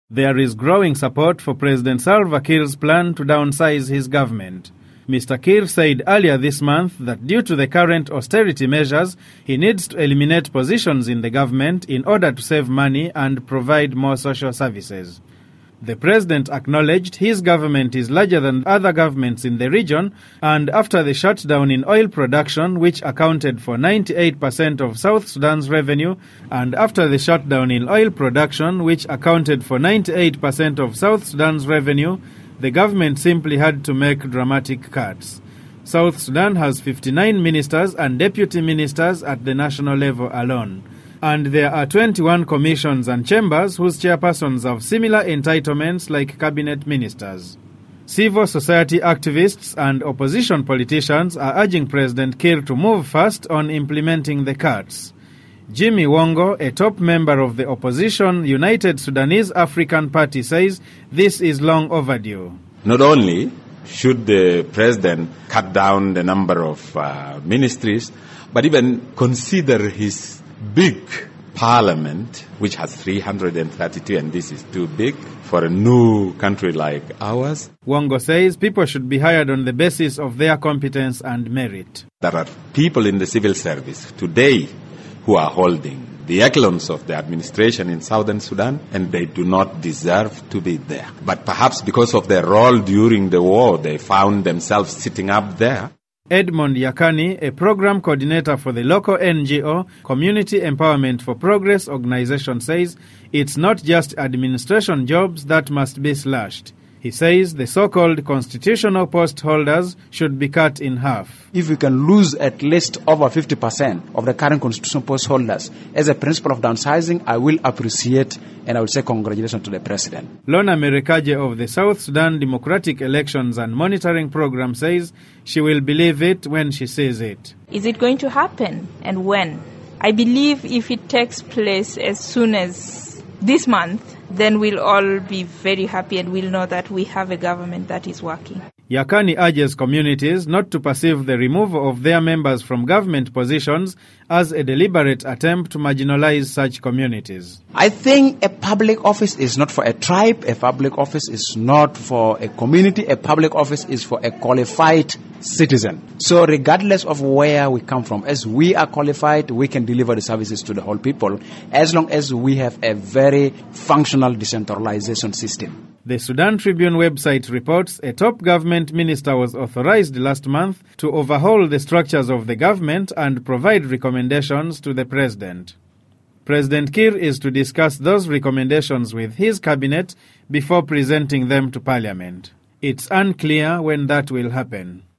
There is growing support for President Salva Kiir's plan to downsize his government. Mr. Kiir said earlier this month that due to the current austerity measures, he needs to eliminate positions in the government in order to save money and provide more social services. The president acknowledged his government is larger than other governments in the region, and after the shutdown in oil production, which accounted for 98% of South Sudan's revenue, and after the shutdown in oil production, which accounted for 98% of South Sudan's revenue, the government simply had to make dramatic cuts. South Sudan has 59 ministers and deputy ministers at the national level alone. And there are 21 commissions and chambers whose chairpersons have similar entitlements like cabinet ministers. Civil society activists and opposition politicians are urging President Kiir to move fast on implementing the cuts. Jimmy Wongo, a top member of the opposition United Sudanese African Party, says this is long overdue. Not only should the president cut down the number of ministries, but even consider his big parliament, which has 332, and this is too big for a new country like ours. Wongo says people should be hired on the basis of their competence and merit. There are people in the civil service today who are holding the echelons of the administration in southern Sudan, and they do not deserve to be there. But perhaps because of their role during the war, they found themselves sitting up there. Edmond Yakani, a program coordinator for the local NGO Community Empowerment for Progress organization, says it's not just administration jobs that must be slashed. He says the so-called constitutional post holders should be cut in half. If we can lose at least over 50% of the current constitutional post holders as a principle of downsizing, I will appreciate and I will say congratulations to the president. Lona Merekaje of the South Sudan Democratic Elections and Monitoring Program says she will believe it when she sees it. Is it going to happen, and when? I believe if it takes place as soon as this month, then we'll all be very happy and we'll know that we have a government that is working. Yakani urges communities not to perceive the removal of their members from government positions as a deliberate attempt to marginalize such communities. I think a public office is not for a tribe, a public office is not for a community, a public office is for a qualified citizen. So regardless of where we come from, as we are qualified, we can deliver the services to the whole people as long as we have a very functional decentralization system. The Sudan Tribune website reports a top government minister was authorized last month to overhaul the structures of the government and provide recommendations to the president. President Kiir is to discuss those recommendations with his cabinet before presenting them to parliament. It's unclear when that will happen.